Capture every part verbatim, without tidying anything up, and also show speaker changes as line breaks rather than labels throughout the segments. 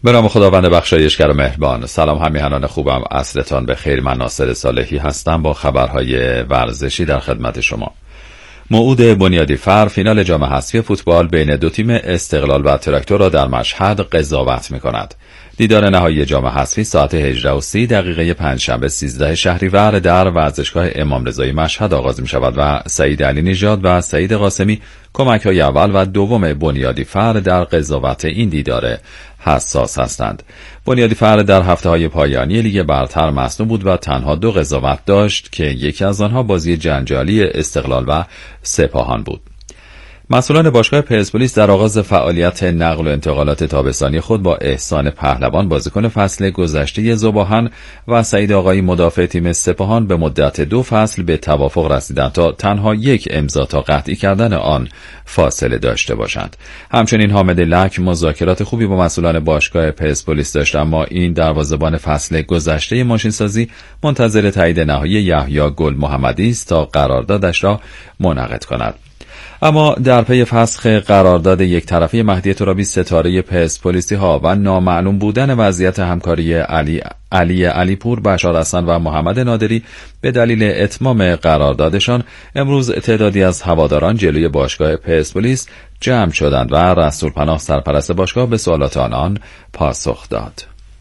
به نام خداوند بخشایشگر و مهربان. سلام همیهنان خوبم، عصرتان بخیر. من ناصر صالحی هستم با خبرهای ورزشی در خدمت شما. موعود بنیادی فر فینال جام حذفی فوتبال بین دو تیم استقلال و تراکتور را در مشهد قضاوت می‌کند. دیدار نهایی جام حذفی ساعت هجده و سی دقیقه پنجشنبه سیزده شهریور در ورزشگاه امام رضایی مشهد آغاز می شود و سعید علی نژاد و سعید قاسمی کمک‌های اول و دوم بنیادی فر در قضاوت این دیدار حساس هستند. بنیادی فر در هفته‌های پایانی لیگ برتر مصدوم بود و تنها دو قضاوت داشت که یکی از آنها بازی جنجالی استقلال و سپاهان بود. مسئولان باشگاه پرسپولیس در آغاز فعالیت نقل و انتقالات تابستانی خود با احسان پهلوان بازیکن فصل گذشته ذوباهن و سعید آقایی مدافع تیم سپاهان به مدت دو فصل به توافق رسیدند تا تنها یک امضا تا قطعی کردن آن فاصله داشته باشند. همچنین حامد لک مذاکرات خوبی با مسئولان باشگاه پرسپولیس داشت، اما این دروازه‌بان فصل گذشته ماشینسازی منتظر تایید نهایی یحیی گل محمدی است تا قراردادش را منعقد کند. اما در پی فسخ قرارداد یک طرفه مهدی ترابی ستاره پرسپولیسی ها و نامعلوم بودن وضعیت همکاری علی علی علیپور، بشار حسن و محمد نادری به دلیل اتمام قراردادشان، امروز تعدادی از هواداران جلوی باشگاه پرسپولیس جمع شدند و رسول پناه سرپرست باشگاه به سوالات آنان پاسخ داد.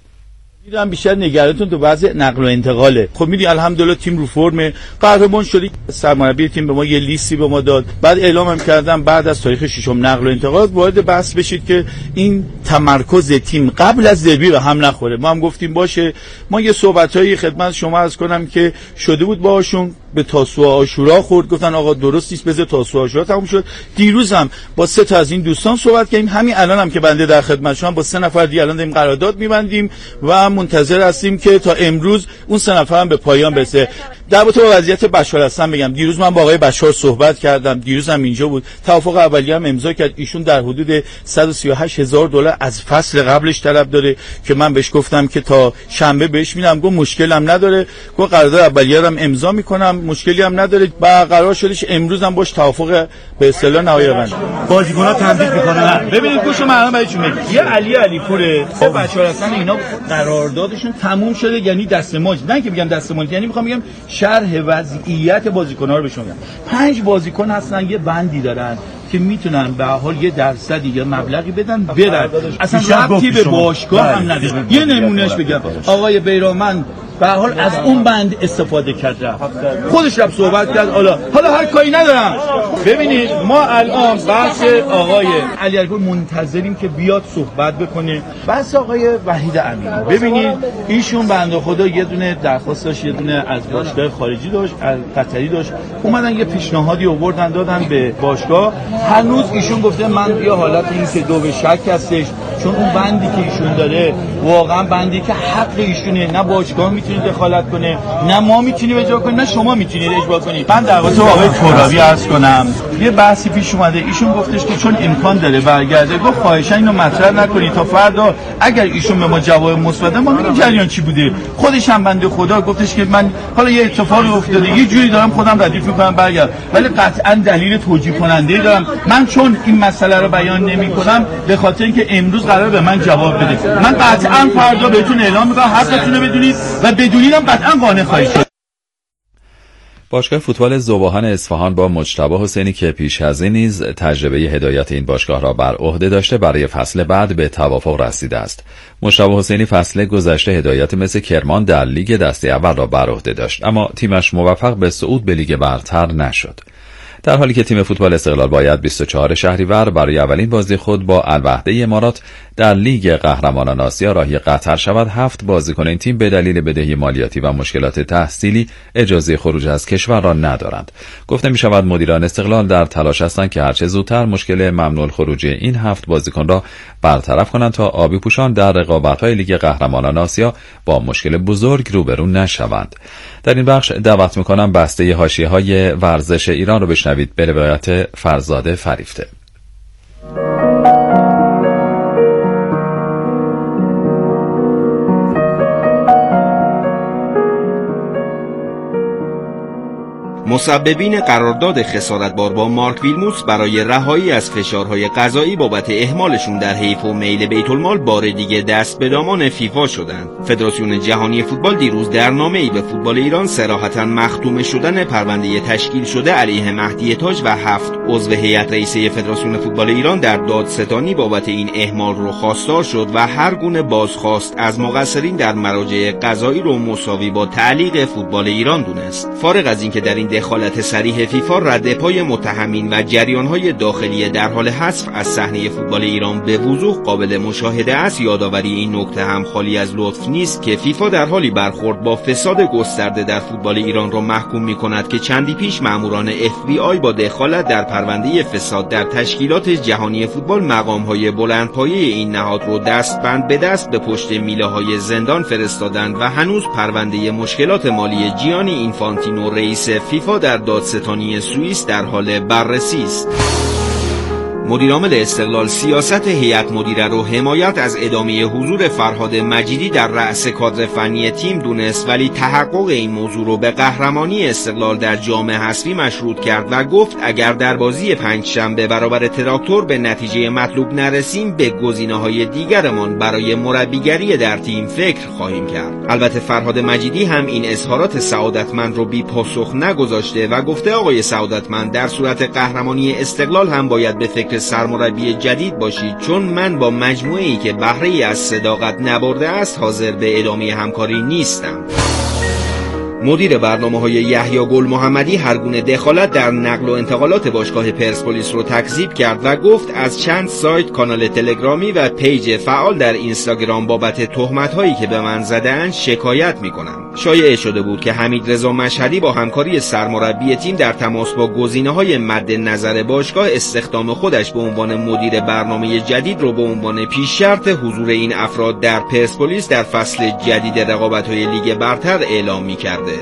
میدونم بیشتر نگرانتون تو وضع نقل و انتقاله. خب میدونی الحمدلله تیم رو فرم، قهرمان شدی. سرمربی تیم به ما یه لیستی به ما داد، بعد اعلام هم کردم بعد از تاریخ ششم نقل و انتقال وارد بحث بشید که این تمرکز تیم قبل از دربی رو هم نخوره. ما هم گفتیم باشه. ما یه صحبتایی خدمت شما عرض کنم که شده بود باهاشون، به تاسوعا عاشورا خورد، گفتن آقا درست نیست بذار تاسوعا عاشورا تموم شد. دیروز هم با سه تا از این دوستان صحبت کردیم، همین الان هم که بنده در خدمت شما با سه نفر دیگه الان داریم قرارداد می‌بندیم و منتظر هستیم که تا امروز اون سه نفر هم به پایان برسه. در با وضعیت بشار حسن بگم، دیروز من با آقای بشار صحبت کردم، دیروز هم اینجا بود، توافق اولیه هم امضا کرد. ایشون در حدود صد و سی و هشت هزار دلار از فصل قبلش طلب داره که من بهش گفتم که تا شنبه بهش میدم، گفت مشکلم نداره، گفت قرارداد اولیه رو هم امضا میکنم، مشکلی هم نداره. و قرار شدش امروز هم باش توافق به اصطلاح نهایی بند. بازیکن‌ها تمدید میکنن. ببینید گوشو من براتون میگم، یه علی علیپوره، خب بشار حسن اینا قراردادشون تموم شده، یعنی دستمزد، نه که بگم دستمزد، یعنی میخوام بگم شرح وضعیت بازیکن‌ها رو به شما بگم. پنج بازیکن هستن یه بندی دارن که میتونن به حال یه درصدی یا مبلغی بدن برن، اصلا ربطی به باشگاه هم نداره. یه نمونهش بگم، آقای بیرامند به حال از اون بند استفاده کرد، خودش رفت صحبت کرد. حالا حالا هر کاری ندارم. ببینید ما الان بحث آقای علی علیپور منتظریم که بیاد صحبت بکنه. بحث آقای وحید امینی، ببینید ایشون بنده خدا یه دونه درخواست داشت، یه دونه از باشگاه خارجی داشت، از قطری داشت، اومدن یه پیشنهادی آوردن دادن به باشگاه. هنوز ایشون گفته من یه حالت این که دو به شک هستش، چون اون بندی که ایشون داره واقعا بندی که حق ایشونه، نه باشگاه میتونه دخالت کنه، نه ما میتونیم اجرا کنیم، نه شما میتونید اجرا کنید. من در واقع آقای ترابی عرض کنم یه بحثی پیش اومده، ایشون گفتش که چون امکان داره برگرده، گفت خواهشاً اینو مطرح نکنید تا فردا اگر ایشون به ما جواب مثبت ما میگیم جریان چی بوده. خودش هم بنده خدا گفتش که من حالا یه اتفاقی افتاده یه جوری دارم خودم ردیف میکنم برگرد، ولی قطعاً دلیل توجیه کننده دارم. من چون این مسئله رو بیان نمیکنم به خاطر اینکه امروز قرار به من جواب بده، من قطعاً فردا بهتون اعلام میکنم، حقتون رو بدونید و بدونیدم قطعاً قانع خواهید شد.
باشگاه فوتبال ذوباهن اصفهان با مجتبی حسینی که پیش از این نیز تجربه هدایت این باشگاه را بر عهده داشته برای فصل بعد به توافق رسیده است. مجتبی حسینی فصل گذشته هدایت مثل کرمان در لیگ دسته اول را بر عهده داشت، اما تیمش موفق به صعود به لیگ برتر نشد. در حالی که تیم فوتبال استقلال باید بیست و چهارم شهریور برای اولین بازی خود با الوحده امارات در لیگ قهرمانان آسیا راهی قطر شود، هفت بازیکن این تیم به دلیل بدهی مالیاتی و مشکلات تحصیلی اجازه خروج از کشور را ندارند. گفته می شود مدیران استقلال در تلاش هستند که هرچه زودتر مشکل ممنوع الخروج این هفت بازیکن را برطرف کنند تا آبی پوشان در رقابت‌های لیگ قهرمانان آسیا با مشکل بزرگ روبرو نشوند. در این بخش دعوت می‌کنم بسته حاشیه‌های ورزش ایران رو بشنوید به روایت فرزاد فریفته.
مسببین قرارداد خسارتبار با مارک ویلموتس برای رهایی از فشارهای قضایی بابت اهمالشون در حیف و میل بیت المال بار دیگه دست به دامان فیفا شدند. فدراسیون جهانی فوتبال دیروز در نامه‌ای به فوتبال ایران صراحتاً مختوم شدن پرونده تشکیل شده علیه مهدی تاج و هفت عضو هیئت رئیسه فدراسیون فوتبال ایران در دادستانی بابت این اهمال رو خواستار شد و هر گونه بازخواست از مقصرین در مراجع قضایی رو مساوی با تعلیق فوتبال ایران دونست. فارغ از اینکه در این دخالت صریح فیفا رد پای متهمین و جریان‌های داخلی در حال حذف از صحنه فوتبال ایران به وضوح قابل مشاهده است، یادآوری این نکته هم خالی از لطف نیست که فیفا در حالی برخورد با فساد گسترده در فوتبال ایران را محکوم می‌کند که چندی پیش ماموران اف بی آی با دخالت در پرونده فساد در تشکیلات جهانی فوتبال مقام‌های بلندپایه این نهاد رو دستبند به دست به پشت میله‌های زندان فرستادند و هنوز پرونده مشکلات مالی جیانی اینفانتینو رئیس فیفا در دادستانی سوئیس در حال بررسی است. مدیرعامل استقلال سیاست هیئت مدیره رو حمایت از ادامه حضور فرهاد مجیدی در رأس کادر فنی تیم دونست، ولی تحقق این موضوع رو به قهرمانی استقلال در جام حذفی مشروط کرد و گفت اگر در بازی پنجشنبه برابر تراکتور به نتیجه مطلوب نرسیم به گزینه‌های دیگرمان برای مربیگری در تیم فکر خواهیم کرد. البته فرهاد مجیدی هم این اظهارات سعادتمند رو بی پاسخ نگذاشته و گفته آقای سعادتمند در صورت قهرمانی استقلال هم باید به فکر سرمربی جدید باشید، چون من با مجموعه‌ای که بهره‌ای از صداقت نبرده است حاضر به ادامه همکاری نیستم. مدیر برنامه‌های یحیی گل محمدی هر گونه دخالت در نقل و انتقالات باشگاه پرسپولیس رو تکذیب کرد و گفت از چند سایت، کانال تلگرامی و پیج فعال در اینستاگرام بابت تهمت‌هایی که به من زدند شکایت می‌کنم. شایع شده بود که حمیدرضا مشهدی با همکاری سرمربی تیم در تماس با گزینه‌های مد نظر باشگاه استخدام خودش به عنوان مدیر برنامه جدید رو به عنوان پیش شرط حضور این افراد در پرسپولیس در فصل جدید رقابت‌های لیگ برتر اعلام می‌کرده.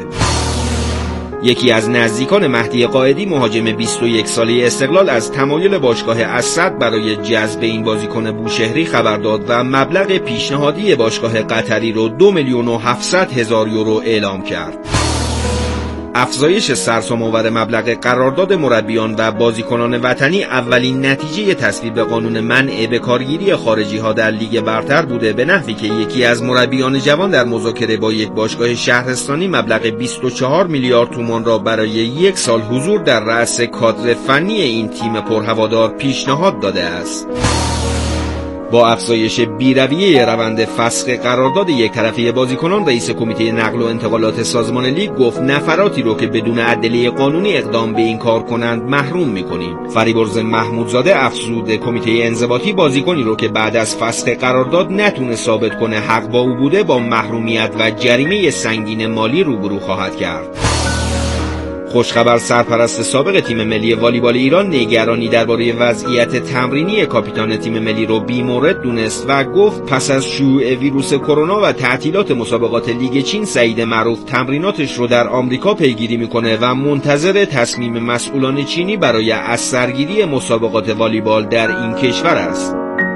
یکی از نزدیکان مهدی قائدی مهاجم بیست و یک ساله استقلال از تمایل باشگاه اسد برای جذب این بازیکن بوشهری خبر داد و مبلغ پیشنهادی باشگاه قطری رو دو میلیون و هفتصد هزار یورو اعلام کرد. افزایش سرسام‌آور مبلغ قرارداد مربیان و بازیکنان وطنی اولین نتیجه تصویب قانون منع بکارگیری خارجی‌ها در لیگ برتر بوده، به نحوی که یکی از مربیان جوان در مذاکره با یک باشگاه شهرستانی مبلغ بیست و چهار میلیارد تومان را برای یک سال حضور در رأس کادر فنی این تیم پرهوادار پیشنهاد داده است. با افزایش بی‌رویه روند فسخ قرارداد یک طرفه بازیکنان، رئیس کمیته نقل و انتقالات سازمان لیگ گفت نفراتی رو که بدون ادله قانونی اقدام به این کار کنند محروم می‌کنیم. فریبرز محمودزاده افزود کمیته انضباطی بازیکنی رو که بعد از فسخ قرارداد نتونه ثابت کنه حق با او بوده با محرومیت و جریمه سنگین مالی روبرو خواهد کرد. خوشخبر سرپرست سابق تیم ملی والیبال ایران نگرانی درباره وضعیت تمرینی کاپیتان تیم ملی رو بی‌مورد دونست و گفت پس از شیوع ویروس کرونا و تعطیلات مسابقات لیگ چین، سعید معروف تمریناتش رو در آمریکا پیگیری میکنه و منتظر تصمیم مسئولان چینی برای از سرگیری مسابقات والیبال در این کشور است.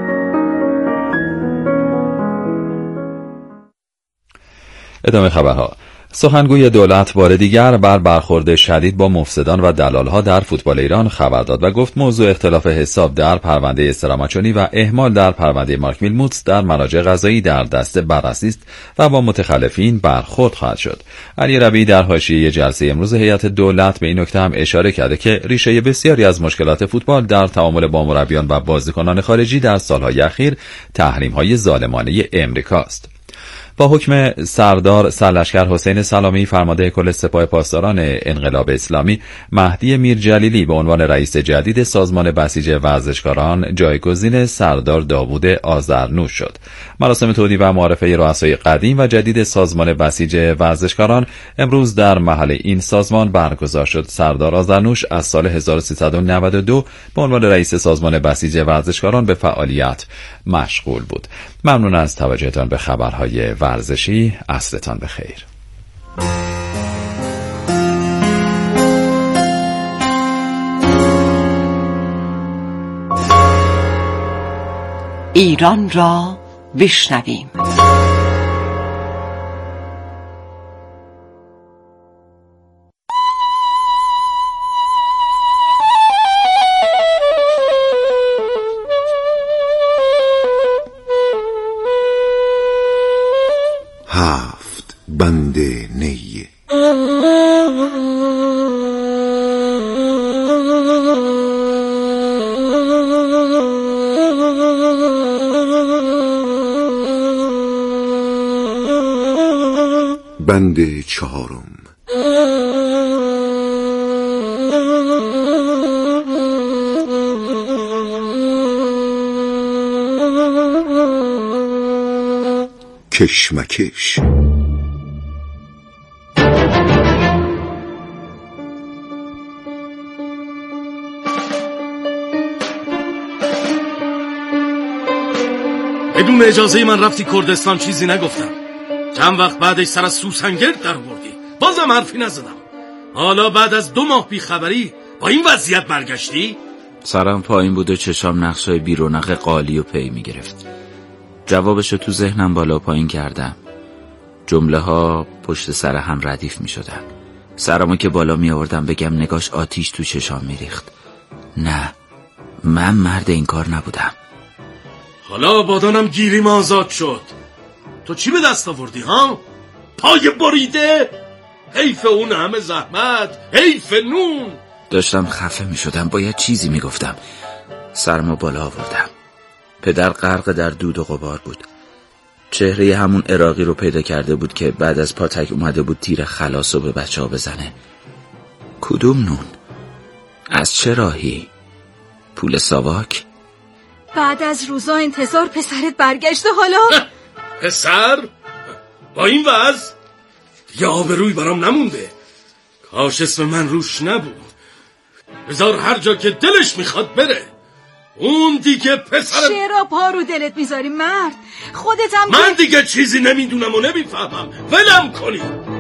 ادامه خبرها. سخنگوی دولت بار دیگر بر برخورد شدید با مفسدان و دلالها در فوتبال ایران خبر داد و گفت موضوع اختلاف حساب در پرونده استراماچونی و اهمال در پرونده مارک ویلموتس در مراجع قضایی در دست بررسی است و با متخلفین برخورد خواهد شد. علی ربیعی در حاشیه جلسه امروز هیئت دولت به این نکته هم اشاره کرده که ریشه بسیاری از مشکلات فوتبال در تعامل با مربیان و بازیکنان خارجی در سالهای اخیر تحریم‌های ظالمانه امریکاست. با حکم سردار سرلشکر حسین سلامی فرمانده کل سپاه پاسداران انقلاب اسلامی، مهدی میرجلیلی به عنوان رئیس جدید سازمان بسیج ورزشکاران جایگزین سردار داوود آذرنوش شد. مراسم تودیع و معرفه رؤسای قدیم و جدید سازمان بسیج ورزشکاران امروز در محل این سازمان برگزار شد. سردار آذرنوش از سال هزار و سیصد و نود و دو به عنوان رئیس سازمان بسیج ورزشکاران به فعالیت مشغول بود. ممنون از توجهتان به خبرهای ورزشی. عصرتان بخیر.
ایران را بشنویم.
هفت بند نی. بند چهارم. کشمکش.
بدون اجازه من رفتی کردستان، چیزی نگفتم. چند وقت بعدش سر از سوسنگرد در بردی، بازم حرفی نزدم. حالا بعد از دو ماه بیخبری با این وضعیت برگشتی؟
سرم پایین بود و چشام نقشای بیرونق قالی و پی می گرفت. جوابشو تو ذهنم بالا پایین کردم. جمله ها پشت سر هم ردیف می شدن. سرمو که بالا می آوردم بگم نگاش آتیش تو چشام می ریخت. نه، من مرد این کار نبودم.
حالا بادانم گیریم آزاد شد. تو چی به دست آوردی ها؟ پای بریده؟ حیف اون همه زحمت، حیف نون.
داشتم خفه می شدم، باید چیزی می گفتم. سرمو بالا آوردم. پدر غرق در دود و غبار بود. چهره همون عراقی رو پیدا کرده بود که بعد از پاتک اومده بود تیر خلاص رو به بچه ها بزنه. کدوم نون؟ از چه راهی؟ پول ساواک؟
بعد از روزا انتظار پسرت برگشته حالا؟
پسر؟ با این وضع؟ دیگه آبروی برام نمونده. کاش اسم من روش نبود. بذار هر جا که دلش میخواد بره. اون دیگه پسر.
چرا پا رو دلت میذاری مرد؟ خودت هم
من دیگه چیزی نمیدونم و نمیفهمم. ولم کنی.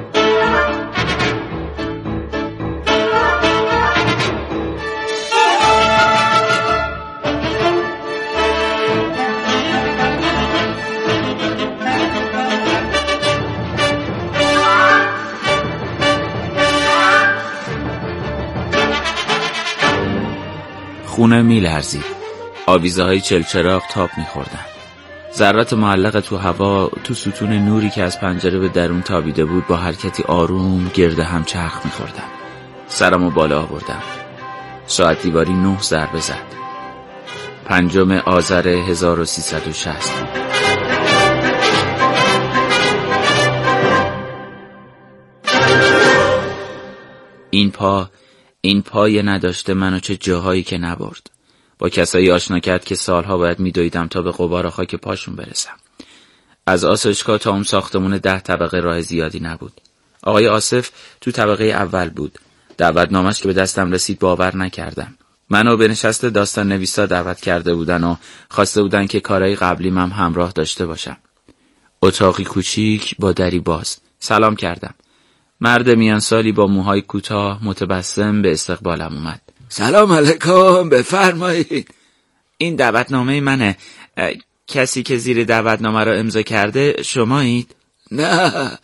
خونه میلرزید. آویزه های چلچراغ تاب میخوردن. ذرات معلق تو هوا تو ستون نوری که از پنجره به درون تابیده بود با حرکتی آروم گرد هم چرخ میخوردن. سرمو بالا آوردم. ساعت دیواری نه ضربه زد. پنجم آذر هزار و سیصد و شصت. این پا این پای نداشته منو چه جاهایی که نبرد. با کسایی آشنا کرد که سالها باید میدویدم تا به غبار خاک پاشون برسم. از آسایشگاه تا اون ساختمون ده طبقه راه زیادی نبود. آقای آصف تو طبقه اول بود. دعوتنامش که به دستم رسید باور نکردم. منو به نشست داستان نویسا دعوت کرده بودن و خواسته بودن که کارهای قبلیم هم همراه داشته باشم. اتاقی کوچیک با دری باز. سلام کردم. مرد میان سالی با موهای کوتاه متبسم به استقبالم اومد. سلام علیکم، بفرمایید. این دعوتنامه منه. کسی که زیر دعوتنامه رو امضا کرده شمایید؟ نه.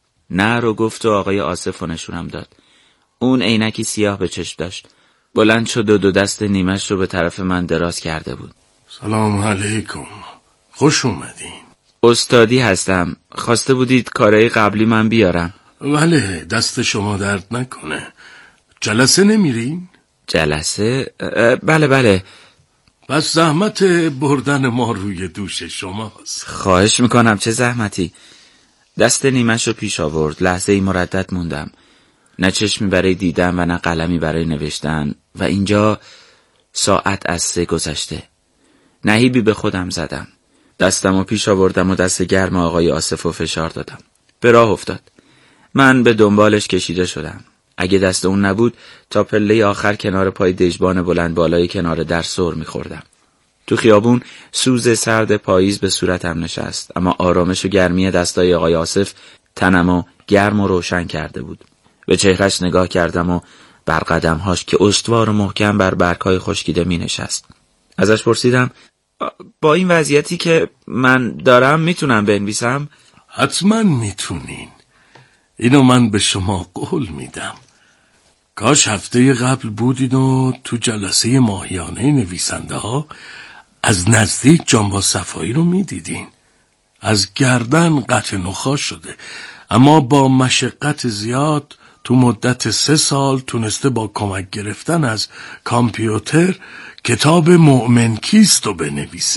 نه رو گفت و آقای آصف نشونم داد. اون عینکی سیاه به چشم داشت. بلند شد و دو دست نیمش رو به طرف من دراز کرده بود.
سلام علیکم، خوش اومدین.
استادی هستم. خواسته بودید کارهای قبلی من بیارم.
بله، دست شما درد نکنه. جلسه نمیرین؟
جلسه؟ بله بله.
پس زحمت بردن ما روی دوش شماست.
خواهش میکنم، چه زحمتی. دست نیمش رو پیش آورد. لحظه ای مردد موندم. نه چشمی برای دیدن و نه قلمی برای نوشتن. و اینجا ساعت از سه گذشته. نهیبی به خودم زدم. دستم رو پیش آوردم و دست گرم آقای آصف رو فشار دادم. به راه افتاد. من به دنبالش کشیده شدم. اگه دست اون نبود تا پله آخر کنار پای دژبان بلند بالای کنار در سر می‌خوردم. تو خیابون سوز سرد پاییز به صورتم نشست، اما آرامش و گرمی دستای آقای آصف تنمو گرم و روشن کرده بود. به چهرش نگاه کردم و بر قدمهاش که استوار و محکم بر برگ‌های خشکیده می‌نشست. ازش پرسیدم با این وضعیتی که من دارم میتونم بنویسم؟
حتما میتونین. اینو من به شما قول میدم. کاش هفته قبل بودین و تو جلسه ماهیانه نویسنده ها از نزدیک جانباز صفایی رو میدیدین. از گردن قطع نخاع شده، اما با مشقت زیاد تو مدت سه سال تونسته با کمک گرفتن از کامپیوتر کتاب مؤمن کیست رو بنویسه.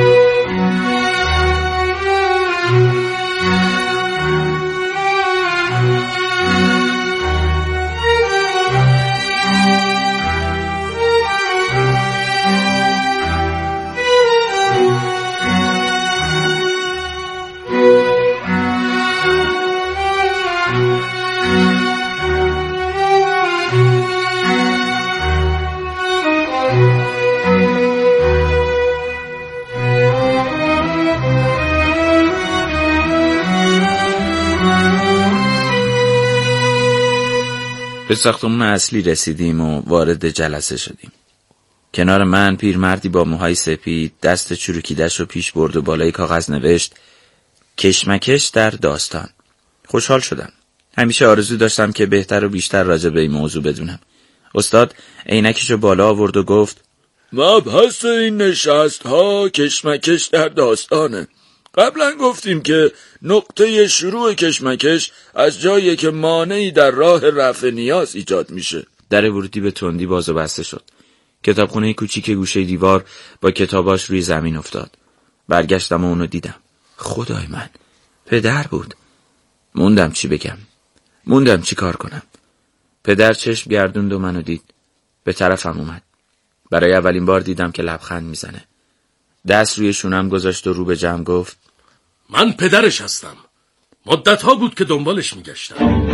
به ساختمون اصلی رسیدیم و وارد جلسه شدیم. کنار من پیرمردی با موهای سپید دست چروکیدش رو پیش برد و بالای کاغذ نوشت کشمکش در داستان. خوشحال شدم. همیشه آرزو داشتم که بهتر و بیشتر راجع به این موضوع بدونم. استاد عینکش رو بالا آورد و گفت مبحث این نشست ها کشمکش در داستانه. قبلا گفتیم که نقطه شروع کشمکش از جایی که مانعی در راه رفع نیاز ایجاد میشه. در ورودی به تندی باز و بسته شد. کتابخونه کوچیک گوشه دیوار با کتاباش روی زمین افتاد. برگشتم و اونو دیدم. خدای من، پدر بود. موندم چی بگم. موندم چی کار کنم. پدر چشم گردوند و منو دید. به طرفم اومد. برای اولین بار دیدم که لبخند میزنه. دست روی شونم گذاشت و رو به جمع گفت
من پدرش هستم. مدتها بود که دنبالش میگشتم.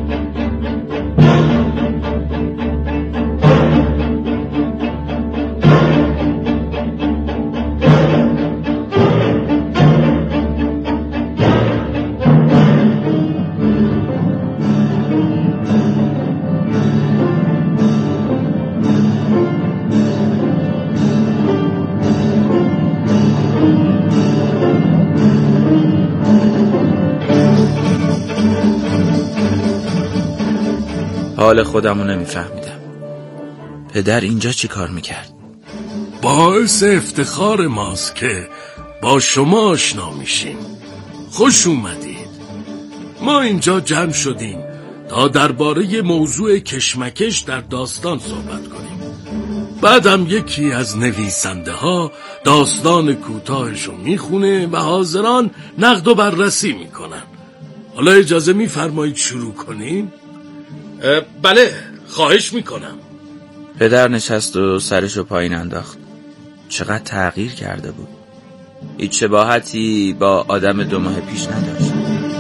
حال خودمو نمیفهمیدم. پدر اینجا چی کار میکرد؟
باعث افتخار ماست که با شما آشنا میشیم. خوش اومدید. ما اینجا جمع شدیم تا درباره موضوع کشمکش در داستان صحبت کنیم. بعدم یکی از نویسنده ها داستان کوتاهشو میخونه و حاضران نقد و بررسی میکنن. حالا اجازه میفرمایید شروع کنیم؟ بله، خواهش میکنم.
پدر نشست و سرشو پایین انداخت. چقدر تغییر کرده بود. هیچ شباهتی با آدم دو ماه پیش نداشت.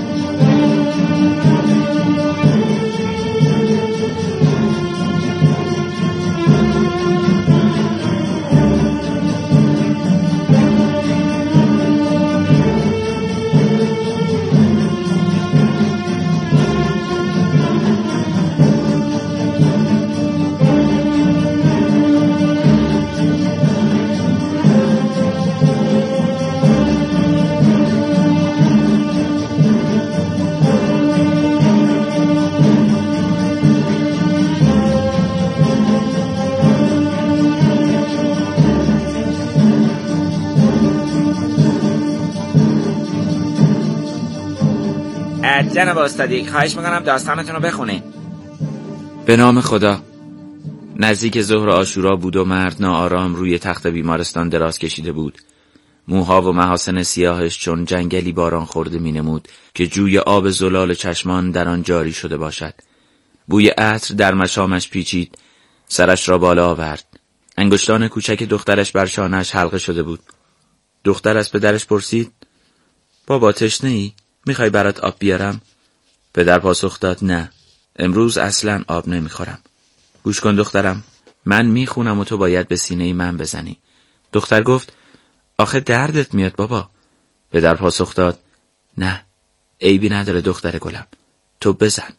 جناب استادی، خواهش میکنم داستانتون رو بخونین. به نام خدا. نزدیک ظهر عاشورا بود و مرد ناآرام روی تخت بیمارستان دراز کشیده بود. موها و محاسن سیاهش چون جنگلی باران خورده مینمود که جوی آب زلال چشمان در آن جاری شده باشد. بوی عطر در مشامش پیچید. سرش را بالا آورد. انگشتان کوچک دخترش بر شانه‌اش حلقه شده بود. دختر از پدرش پرسید بابا تشنه‌ای؟ میخوای برات آب بیارم؟ پدر پاسخ داد نه، امروز اصلا آب نمیخورم. گوش کن دخترم، من میخونم و تو باید به سینه من بزنی. دختر گفت آخه دردت میاد بابا. پدر پاسخ داد نه، عیبی نداره دختر گلم، تو بزن.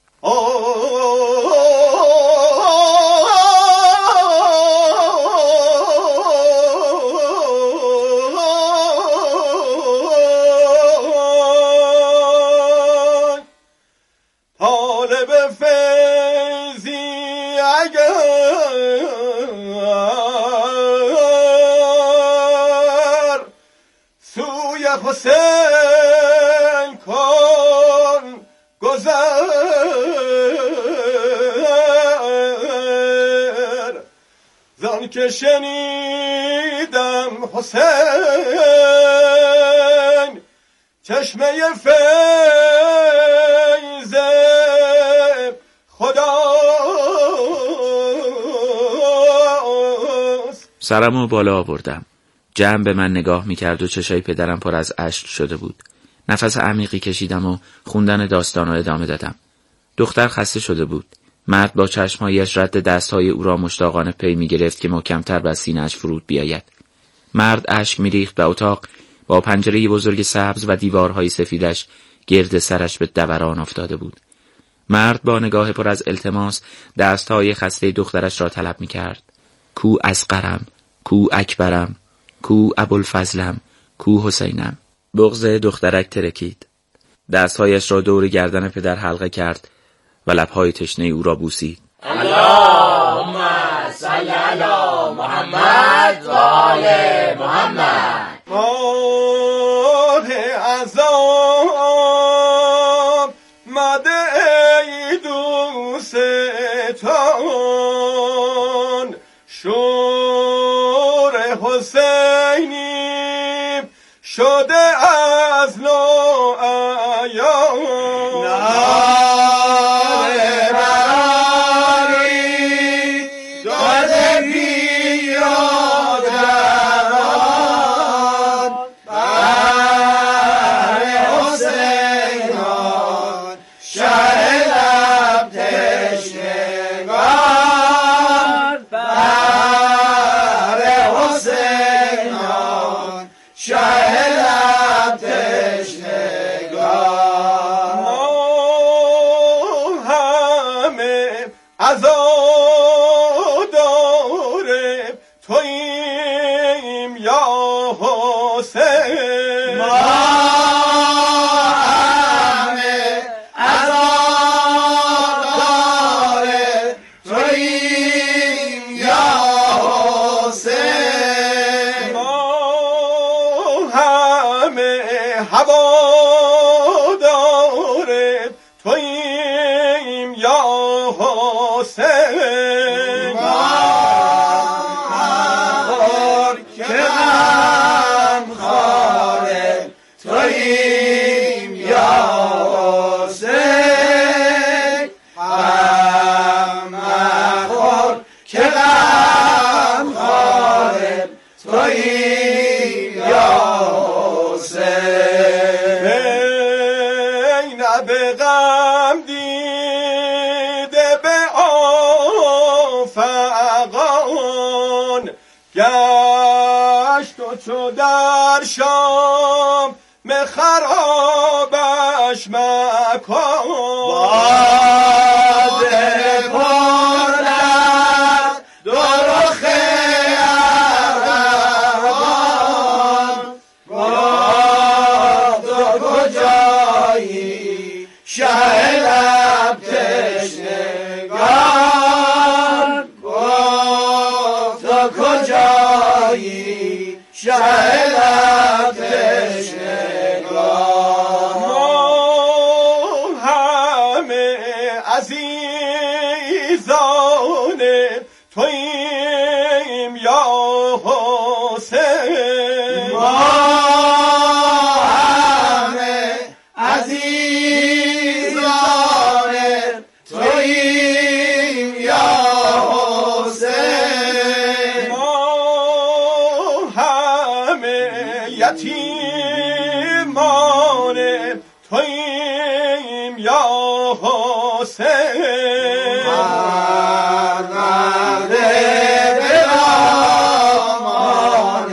حسین که شنیدم حسین چشمه فیض خداست.
سرمو بالا آوردم. جمع به من نگاه میکرد و چشای پدرم پر از اشک شده بود. نفس عمیقی کشیدم و خوندن داستان رو ادامه دادم. دختر خسته شده بود. مرد با چشمهایش رد دستهای او را مشتاقانه پی میگرفت که محکمتر بر سینه‌اش فرود بیاید. مرد اشک میریخت و اتاق با پنجره بزرگ سبز و دیوارهای سفیدش گرد سرش به دوران افتاده بود. مرد با نگاه پر از التماس دستهای خسته دخترش را طلب میکرد. کو اصغرم، کو اکبرم، کو ابوالفضلم، کو حسینم. بغض دخترک ترکید. دستهایش را دور گردن پدر حلقه کرد و لبهای تشنه او را بوسید.
اللهم صل علی محمد و آل محمد.
ماه عذاب مده ای دوستان شور حسینی شده از نو ایام. چو در شام مخرابش مکن باده پرد درخ ارغوان با تو کجایی شه لب تشنگان با تو کجایی شهلت تشنگان ما همه عزیزان توییم یا حسین ما همه عزیزان توییم یا حسین یتیمان توییم یا حسین پرورده به دامان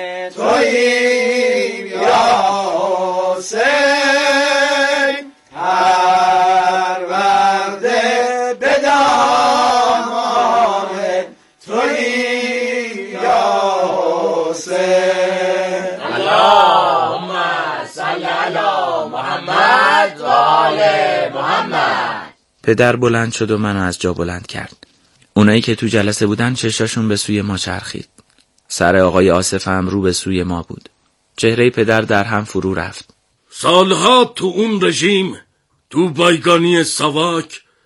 توییم یا حسین پرورده به دامان توییم یا حسین. اللهم صل علی محمد و آل محمد.
پدر بلند شد و منو از جا بلند کرد. اونایی که تو جلسه بودن چشاشون به سوی ما چرخید. سر آقای آصف هم رو به سوی ما بود. چهره پدر در هم فرو رفت.
سالها تو اون رژیم، تو بایگانی ساواک،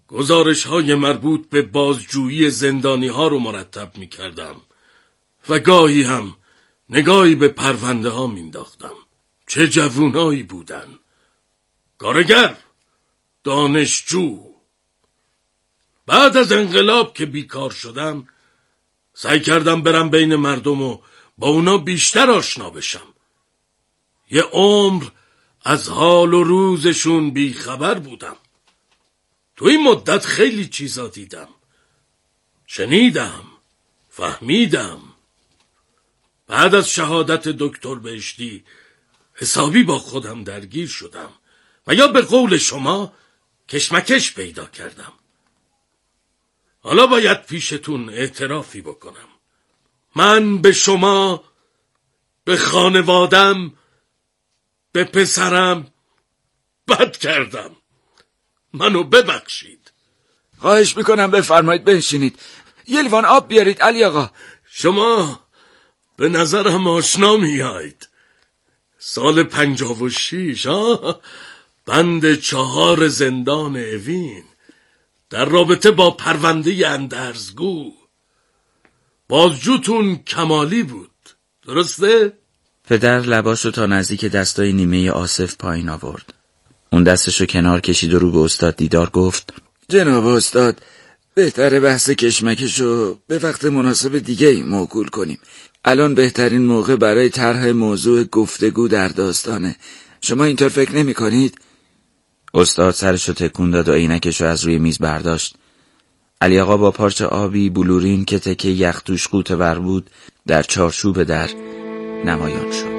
گزارش های مربوط به بازجویی زندانی ها رو مرتب می کردم و گاهی هم نگاهی به پرونده ها می انداختم. چه جوونایی بودن، کارگر، دانشجو. بعد از انقلاب که بیکار شدم سعی کردم برم بین مردم و با اونا بیشتر آشنا بشم. یه عمر از حال و روزشون بیخبر بودم. تو این مدت خیلی چیزا دیدم، شنیدم، فهمیدم. بعد از شهادت دکتر بهشتی حسابی با خودم درگیر شدم و یا به قول شما کشمکش پیدا کردم. حالا باید پیشتون اعترافی بکنم. من به شما، به خانوادم، به پسرم بد کردم. منو ببخشید.
خواهش میکنم بفرمایید بنشینید. یه لیوان آب بیارید علی آقا.
شما به نظرم آشنا میایید. سال پنجاه و شیش ها بند چهار زندان اوین در رابطه با پرونده اندرزگو. بازجوتون کمالی بود، درسته؟
پدر لباشو تا نزدیک دستای نیمه آصف پایین آورد. اون دستشو کنار کشید و رو به استاد دیدار گفت: جناب استاد، بهتره بحث کشمکشو به وقت مناسب دیگه ای موکول کنیم. الان بهترین موقع برای طرح موضوع گفتگو در داستانه. شما اینطور فکر نمی کنید؟ استاد سرشو تکون داد و عینکشو از روی میز برداشت. علی آقا با پارچه آبی بلورین که تکه یخ توش قوطه ور بود در چارچوب در نمایان شد.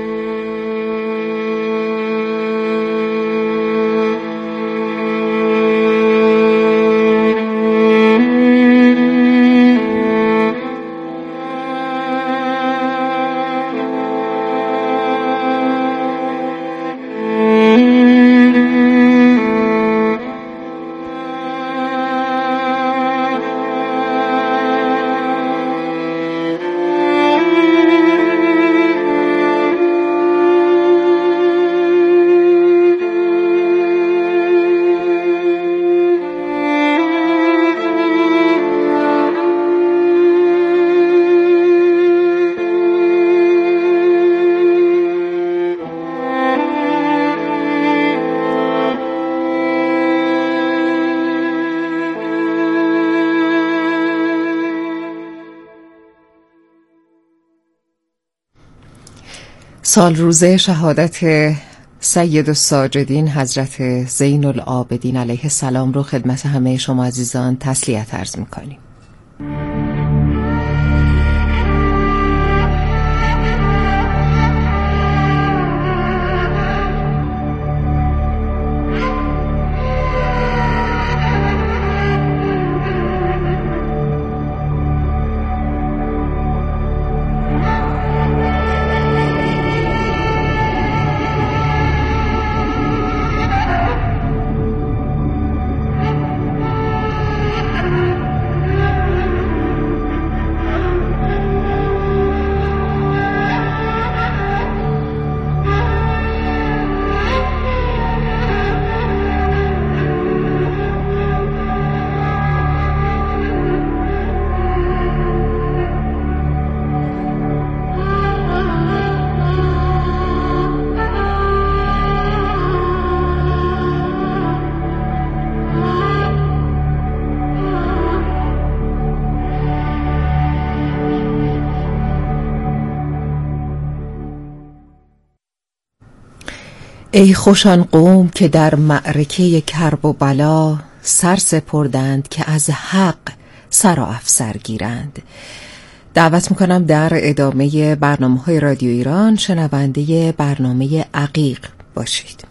سال روزه شهادت سید الساجدین حضرت زین العابدین علیه السلام رو خدمت همه شما عزیزان تسلیت عرض می‌کنیم. ای خوشان قوم که در معرکه کرب و بلا سر سپردند که از حق سر و افسر گیرند. دعوت میکنم در ادامه برنامه‌های رادیو ایران شنونده برنامه عقیق باشید.